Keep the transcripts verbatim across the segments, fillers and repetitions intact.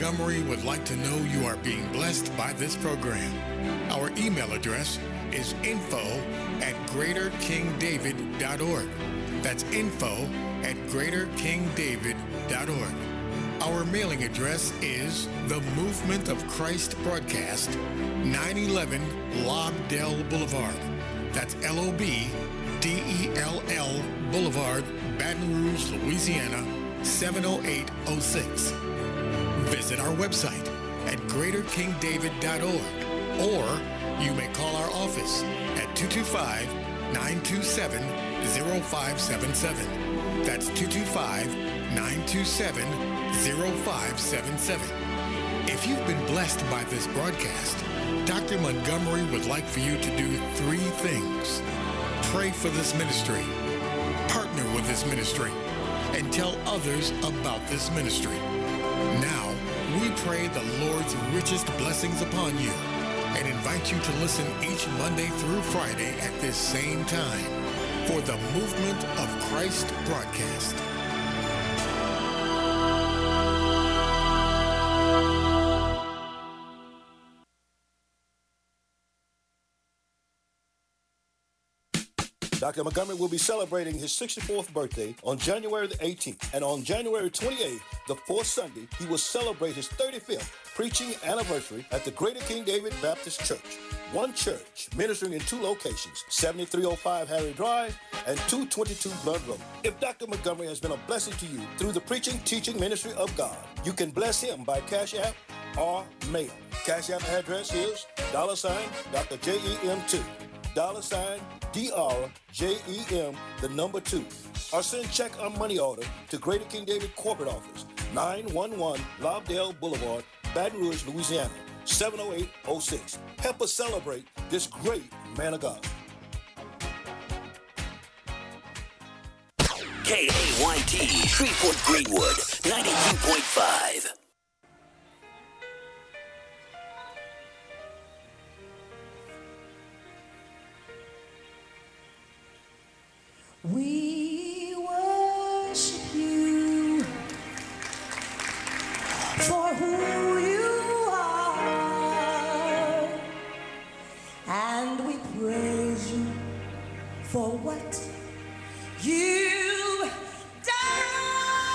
Montgomery would like to know you are being blessed by this program. Our email address is info at greater king david dot org. That's info at greater king david dot org. Our mailing address is The Movement of Christ Broadcast, nine eleven Lobdell Boulevard. That's L O B D E L L Boulevard, Baton Rouge, Louisiana, seven oh eight oh six. Visit our website at greater king david dot org, or you may call our office at two two five, nine two seven, zero five seven seven. That's two two five, nine two seven, zero five seven seven. If you've been blessed by this broadcast, Doctor Montgomery would like for you to do three things. Pray for this ministry, partner with this ministry, and tell others about this ministry. Now, we pray the Lord's richest blessings upon you and invite you to listen each Monday through Friday at this same time for the Movement of Christ broadcast. Doctor Montgomery will be celebrating his sixty-fourth birthday on January the eighteenth. And on January twenty-eighth, the fourth Sunday, he will celebrate his thirty-fifth preaching anniversary at the Greater King David Baptist Church. One church, ministering in two locations, seventy-three oh five Harry Drive and two twenty-two Blood Road. If Doctor Montgomery has been a blessing to you through the preaching, teaching ministry of God, you can bless him by Cash App or mail. Cash App address is dollar sign Doctor J E M two. Dollar sign D R J E M, the number two. Or send check or money order to Greater King David Corporate Office, nine one one Lobdell Boulevard, Baton Rouge, Louisiana, seven oh eight oh six. Help us celebrate this great man of God. K A Y T, Shreveport Greenwood, ninety-two point five. We worship you for who you are, and we praise you for what you've done.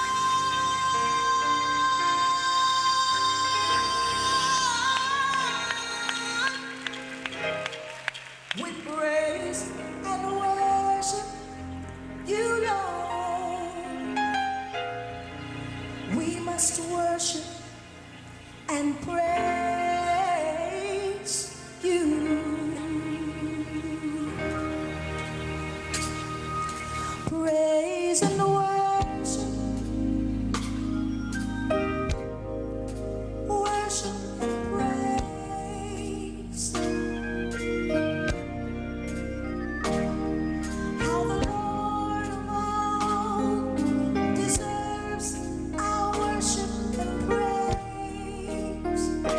We praise and worship you, Lord. We must worship and praise you. Praise and worship. Worship and praise. How the Lord of all deserves our worship and praise.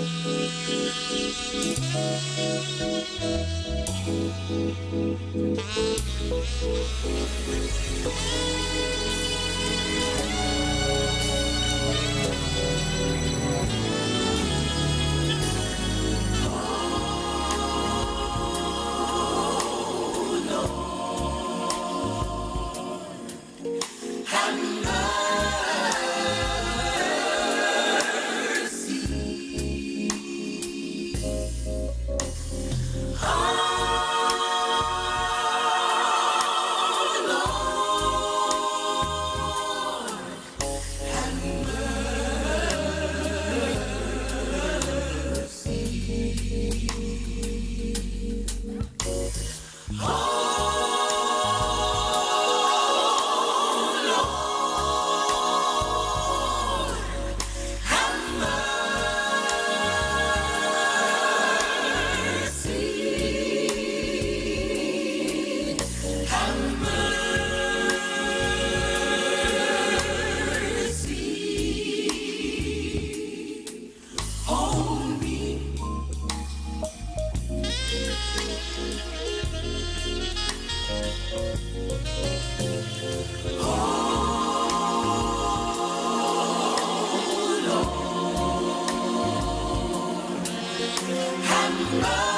Have mercy.